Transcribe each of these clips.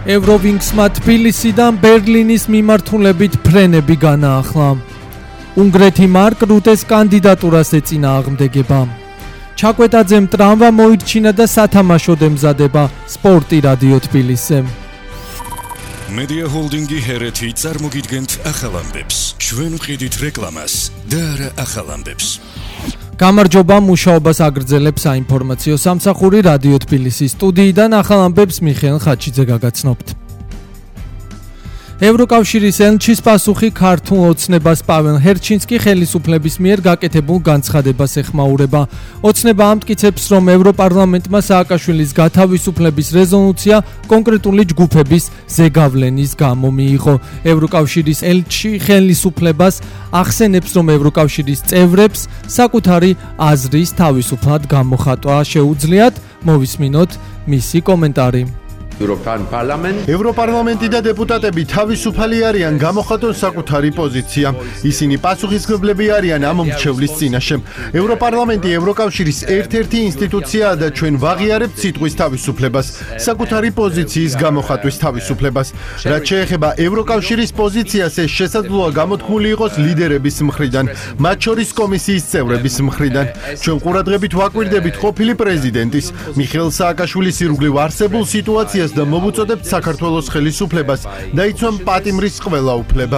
ევროვინგსმა თბილისიდან ბერლინის მიმართულებით ფრენები განაახლა. უნგრეთი მარკ რუტეს კანდიდატურას ეწინააღმდეგება. ჩაკვეტაძემ ტრამვა მოირჩინა და სათამაშოდ ემზადება. სპორტი რადიო თბილისზე. Media Holding-ი ჰერეთი წარმოგიდგენთ ახალ ამბებს. ჩვენ ვყიდით რეკლამას და არა ახალ ამბებს. გამარჯობა, მუშაობას აგრძელებს საინფორმაციო სამსახური რადიო თბილისის სტუდიიდან ახალ ამბებს მიხეილ ხაჩიძე გაგაცნობთ. ევროკავშირის ელჩის პასუხი ქართულ ოცნებას პაველ ჰერჩინსკი ხელისუფლების მიერ გაკეთებულ განცხადებას ეხმაურება. ოცნება ამტკიცებს, რომ ევროპარლამენტმა სააკაშვილის გათავისუფლების რეზოლუცია კონკრეტული ჯგუფების ზეგავლენის გამო მიიღო. ევროკავშირის ელჩი ხელისუფლებას ახსენებს, რომ ევროკავშირის წევრებს საკუთარი აზრის თავისუფლად გამოხატვა შეუძლიათ. მოვისმინოთ მისი კომენტარი. ევროპარლამენტი და დეპუტატები თავისუფალი არიან გამოხატონ საკუთარი პოზიცია. ისინი პასუხისმგებლები არიან ამ მრჩევლის წინაშე. ევროპარლამენტი ევროკავშირის ერთ-ერთი ინსტიტუციაა და ჩვენ ვაღიარებთ სიტყვის თავისუფლებას, საკუთარი პოზიციის გამოხატვის თავისუფლებას. რაც შეეხება ევროკავშირის პოზიციას, ეს შესაძლოა გამოთქმული იყოს ლიდერების მხრიდან, მათ შორის კომისიის წევრების მხრიდან. ჩვენ ყურადღებით ვაკვირდებით ყოფილი პრეზიდენტის მიხეილ სააკაშვილის ირგვლივ არსებულ სიტუაციას და მოვუწოდებთ საქართველოს ხელისუფლებას დაიცვან პატიმრის ყველა უფლება.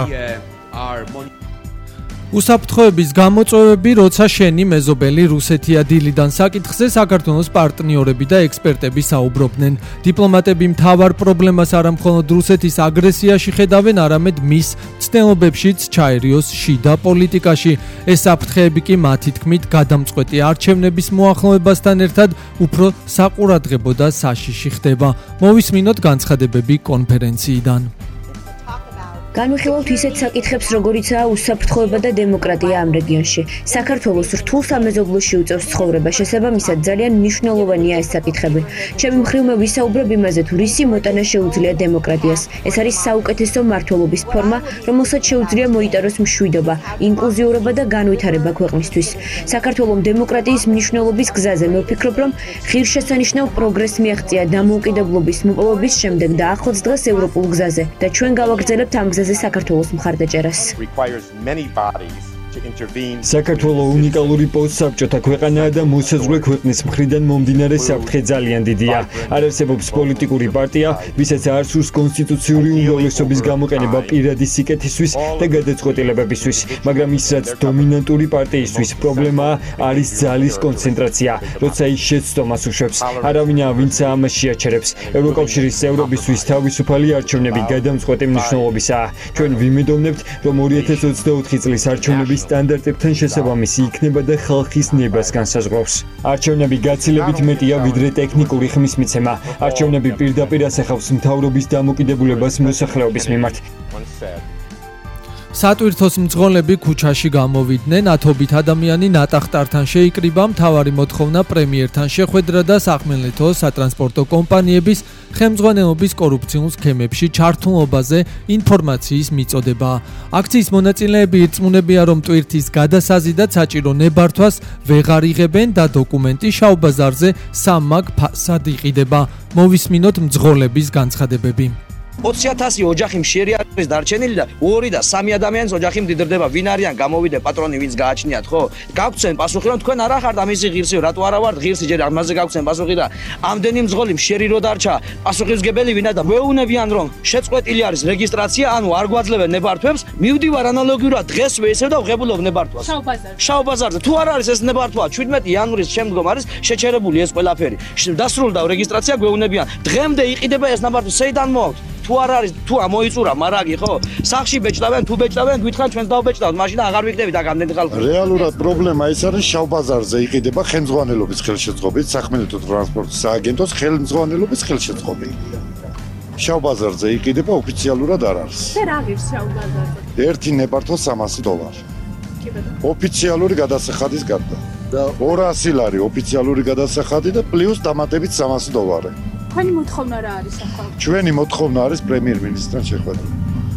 უსაფრთხოების გამოწვევები, როცა შენი მეზობელი რუსეთია დილიდან საკითხზე საქართველოს პარტნიორები და ექსპერტები საუბრობდნენ. დიპლომატები მთავარ პრობლემას არა მხოლოდ რუსეთის აგრესიაში ხედავენ, არამედ მის ცდილობებშიც ჩაერიოს შიდა პოლიტიკაში. ეს საფრთხეები კი მათი თქმით გადამწყვეტი არჩევნების მოახლოებასთან ერთად უფრო საყურადღებო და საშიში ხდება. მოვისმინოთ განცხადებები კონფერენციიდან. განვიხილავთ ისეთ საკითხებს, როგორიცაა უსაფრთხოება და დემოკრატია ამ რეგიონში. საქართველოს რთულ სამეზობლოში უწევს ცხოვრება, შესაბამისად ძალიან მნიშვნელოვანია ეს საკითხები. ჩემი მხრივ მე ვისაუბრებ იმაზე, თუ რისი მოტანა შეუძლია დემოკრატიას. ეს არის საუკეთესო მმართველობის ფორმა, რომელსაც შეუძლია მოიტაროს მშვიდობა, ინკლუზიურობა და განვითარება ქვეყნისთვის. საქართველოს დემოკრატიის მნიშვნელობის გზაზე მე ვფიქრობ, რომ ღირსშესანიშნავ პროგრესს მიაღწია დამოუკიდებლობის მოპოვების შემდეგ და ახლაც დღეს ევროპულ გზაზე და ჩვენ გავაგრძელებთ ამ გზაზე საქართველოს მხარდაჭერას. საქართველოს უნიკალური პოსტსაბჭოთა ქვეყანაა და მოსაზღვრე ქვეყნის მხრიდან მომდინარე საფრთხე ძალიან დიდია. არ არსებობს პოლიტიკური პარტია, ვისაც არ სურს კონსტიტუციური უმრავლესობის გამოყენება პირადი სიკეთისთვის და გადაწყვეტილებებისთვის, მაგრამ ის რაც დომინანტური პარტიისთვის პრობლემაა, არის ძალის კონცენტრაცია, როცა ის შეცდომას უშვებს. არავინა ვინც ამას შეაჩერებს. ევროკავშირის წევრობისთვის თავისუფალი არჩევნები გადამწყვეტი მნიშვნელობისაა. ჩვენ ვიმედოვნებთ, რომ 2024 წლის არჩევნების სტანდარტებთან შესაბამისი იქნება და ხალხის ნებას განსაზღვრავს. არჩევნები გაცილებით მეტია ვიდრე ტექნიკური ხმის მიცემა. არჩევნები პირდაპირ ასახავს მთავრობის დამოკიდებულებას მოსახლეობის მიმართ. სატვირთოს მძღოლები ქუჩაში გამოვიდნენ, ათობით ადამიანი ნატახტართან შეიკრიბა, მთავარი მოთხოვნა პრემიერთან შეხვედრა და სახმელეთო სატრანსპორტო კომპანიების ხელმძღვანელობის კორუფციულ სქემებში ჩართულობაზე ინფორმაციის მიწოდება. აქციის მონაწილეები ირწმუნებიან, რომ ტვირთის გადასაზიდად საჭირო ნებართვას ვეღარ იღებენ და დოკუმენტი შავბაზარზე 3 მაგ ფასად იყიდება. მოვისმინოთ მძღოლების განცხადებები. 20,000 ოჯახი მშიერი არის დარჩენილი და 2 და 3 ადამიანის ოჯახი მდიდრდება. ვინ არიან გამოვიდე პატრონი ვინც გააჩნიათ, ხო? გაგვცენ პასუხი, რომ თქვენ არა ხართ ამისი ღირსი, რატო არა ვართ ღირსი, ჯერ ამაზე გაგვცენ პასუხი და ამდენი მძღოლი მშიერი რო დარჩა, პასუხისმგებელი ვინა და ვეუბნებიან, რომ შეწყვეტილი არის რეგისტრაცია, ანუ არ გვაძლევენ ნებართვებს. მივდივარ ანალოგიურად დღესვე ისევ და ვღებულობ ნებართვას. შავბაზარზე. თუ არ არის ეს ნებართვა, 17 იანვრის შემდგომ არის შეჩერებული ეს ყველაფერი. დასრულდა რეგისტრაცია, გვეუბნებიან, დღემდე იყიდება ეს ნებართვა, საიდან მოაქვს? თუ არ არის, თუ მოიწურა მარაგი, ხო? სახში ბეჭდავენ, თუ ბეჭდავენ, გვითხრან ჩვენს დავბეჭდავთ, მაშინ აღარ ვიქნებით აქ ამდენი ხალხი. რეალურად პრობლემა ის არის შავბაზარზე იყიდება ხელმძღვანელობის ხელშეწყობით, სახმელეთო ტრანსპორტის სააგენტოს ხელმძღვანელობის ხელშეწყობით. შავბაზარზე იყიდება ოფიციალურად არ არის. რა ღირს შავბაზარზე? ერთი ნებართვა $300. ოფიციალური გადასახადის გარდა. და 200 ლარი ოფიციალური გადასახადი და პლუს დამატებით $300. თქვენი მოთხოვნა რა არის ახლა? ჩვენი მოთხოვნა არის პრემიერ-მინისტრთან შეხვედრა.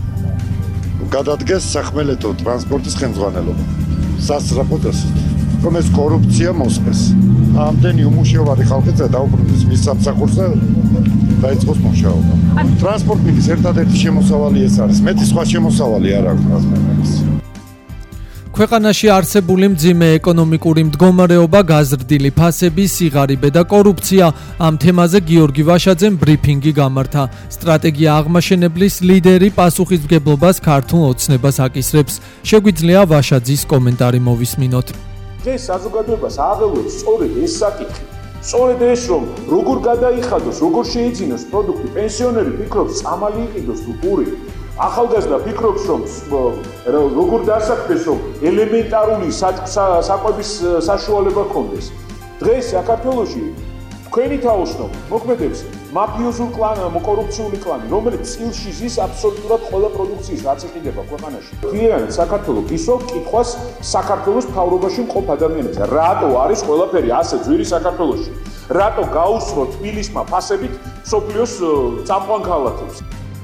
გადადგეს სახმელეთო ტრანსპორტის ხელმძღვანელობა. სასწრაფოდ ასეთ, რომ ეს კორუფცია მოსწეს. ამდენი უმუშევარი ხალხი დაუბრუნდეს მის სამსახურს და დაიწყოს მუშაობა. ტრანსპორტის ერთადერთი შემოსავალი ეს არის. მეტი სხვა შემოსავალი არ აქვს ტრანსპორტის. ქვეყანაში არსებული მძიმე ეკონომიკური მდგომარეობა, გაზრდილი ფასები, სიღარიბე და კორუფცია. ამ თემაზე გიორგი ვაშაძემ ბრიფინგი გამართა. სტრატეგია აღმაშენებლის ლიდერი პასუხისმგებლობას ქართულ ოცნებას აკისრებს. შეგვიძლია ვაშაძის კომენტარი მოვისმინოთ. დღეს საზოგადოებას აღელვებს სწორედ ეს საკითხი. სწორედ ეს რომ როგორ გადაიხადოს, როგორ შეიძინოს პროდუქტი, პენსიონერი ფიქრობს, წამალი იყიდოს თუ პური. ახალგაზრდა ფიქრობს, რომ როგორ დასაქმდეს, რომ ელემენტარული საკვების საშუალება ჰქონდეს. დღეს საქართველოში თქვენი თაოსნობ მოქმედებს მაფიოზულ კლანი, კორუფციული კლანი, რომელიც წილში ზის აბსოლუტურად ყველა პროდუქციის, რაც იყიდება ქვეყანაში. მთლიანად საქართველოს ისევ კითხვას საქართველოს მთავრობაში მყოფ ადამიანებზე, რატო არის ყველაფერი ასე ძვირი საქართველოში? რატო გაუსრო თბილისმა ფასებით სოფლიოს წამყვან ქალაქებს?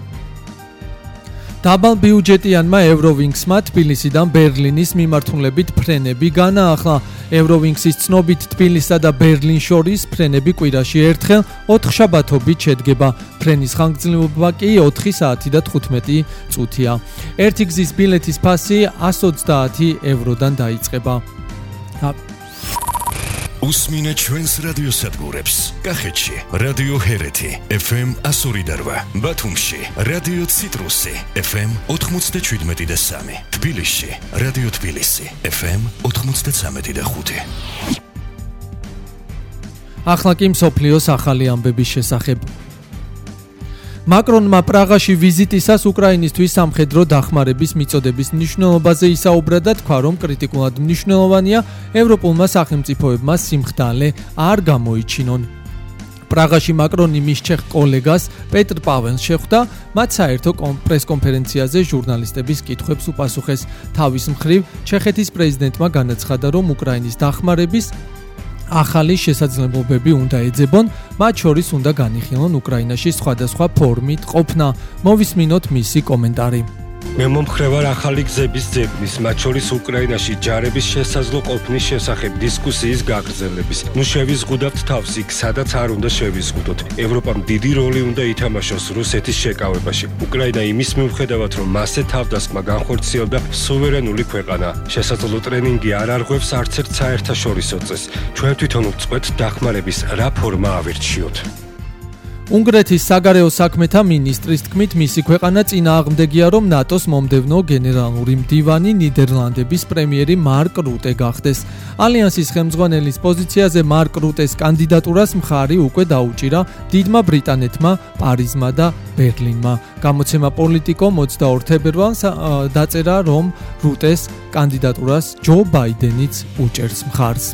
დაბალ ბიუჯეტიანმა ევროვინგსმა თბილისიდან ბერლინის მიმართულებით ფრენები განაახლა. ევროვინგსის ცნობით თბილისსა და ბერლინ შორის ფრენები კვირაში ერთხელ 4 შაბათობით შედგება. ფრენის ხანგრძლივობა კი 4 საათი და 15 წუთია. ერთი გზის ბილეთის ფასი 130 ევროდან დაიწყება. უსმინე ჩვენს რადიოსადგურებს. კახეთში რადიო ჰერეთი FM 102.8, ბათუმში რადიო ციტრუსი FM 97.3, თბილისში რადიო თბილისი FM 93.5. ახლა კი მსოფლიოს ახალი ამბების შესახებ. მაკრონმა პრაღაში ვიზიტისას უკრაინისთვის სამხედრო დახმარების მიწოდების მნიშვნელობაზე ისაუბრა და თქვა, რომ კრიტიკულად მნიშვნელოვანია ევროპულმა სახელმწიფოებმა სიმხდალე არ გამოიჩინონ. პრაღაში მაკრონი მის ჩეხ კოლეგას პეტრ პაველს შეხვდა, მათ საერთო პრესკონფერენციაზე ჟურნალისტების კითხვებს უპასუხეს. თავის მხრივ, ჩეხეთის პრეზიდენტმა განაცხადა, რომ უკრაინის დახმარების ახალი შესაძლებლობები უნდა ეძებონ, მათ შორის უნდა განიხილონ უკრაინაში სხვადასხვა ფორმით ყოფნა. მოვისმინოთ მისი კომენტარი. მე მომხრევარ ახალი გზების ძებნის, მათ შორის უკრაინაში ჯარების შესაძლო ყოფნის შესახებ დისკუსიის გაგრძელების. ნუ შევიზღუდავთ თავს იქ, სადაც არ უნდა შევიზღუდოთ. ევროპამ დიდი როლი უნდა ითამაშოს რუსეთის შეკავებაში. უკრაინა იმის მიუხედავად, რომ მასზე თავდასხმა განხორციელდა სუვერენული ქვეყანა, შესაძლო ტრენინგი არ არღვევს არც ერთ საერთაშორისო წესს. ჩვენ თვითონ ვწყვეტ დახმარების რა ფორმა ავირჩიოთ. უნგრეთის საგარეო საქმეთა მინისტრის თქმით, მისი ქვეყანა წინააღმდეგია, რომ ნატოს მომდევნო გენერალური მდივანი ნიდერლანდების პრემიერი მარკ რუტე გახდეს. ალიანსის ხელმძღვანელის პოზიციაზე მარკ რუტეს კანდიდატურას მხარი უკვე დაუჭირა დიდმა ბრიტანეთმა, პარიზმა და ბერლინმა. გამოცემა პოლიტიკო 22 თებერვალს დაწერა, რომ რუტეს კანდიდატურას ჯო ბაიდენიც უჭერს მხარს.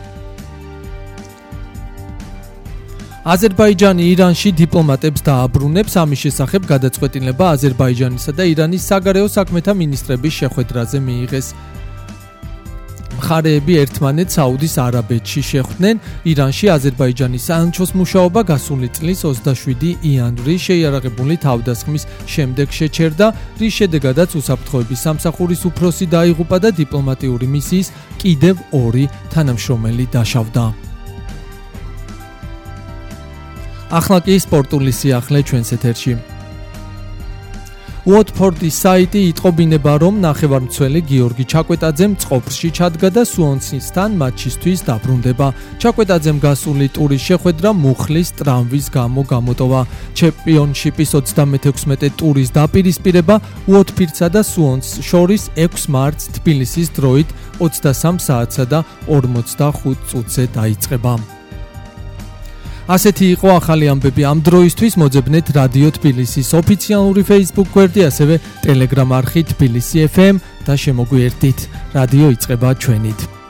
აზერბაიჯანი ირანში დიპლომატებს დააბრუნებს, ამის შესახებ გადაწყვეტილება აზერბაიჯანისა და ირანის საგარეო საქმეთა მინისტრების შეხვედრაზე მიიღეს. მხარეები ერთმანეთს საუდის არაბეთში შეხვდნენ. ირანში აზერბაიჯანის საელჩოს მუშაობა გასული წლის 27 იანვრის შეიარაღებული თავდასხმის შემდეგ შეჩერდა, რის შედეგადაც უსაფრთხოების სამსახურის უფროსი დაიღუპა და დიპლომატიური მისიის კიდევ 2 თანამშრომელი დაშავდა. ახლა კი სპორტული სიახლე ჩვენს ეთერში. უოტფორდის საიტი იტყობინება, რომ ნახევარმცველი გიორგი ჩაკვეტაძემ წყობში ჩადგა და სუონსისთან მატჩისთვის დაბრუნდება. ჩაკვეტაძემ გასული ტურის შეხვედრა მუხლის ტრამვის გამო გამოტოვა. ჩემპიონშიპის 36 ტურის დაპირისპირება უოტფორდსა და სუონს შორის 6 მარტს თბილისის დროით 23 საათსა და 45 წუთზე დაიწყება. ასეთი იყო ახალი ამბები ამ დროისთვის. მოძებნეთ რადიო თბილისის ოფიციალური Facebook გვერდი, ასევე Telegram არხი თბილისი FM და შემოგვიერთდით. რადიო იწყება ჩვენით.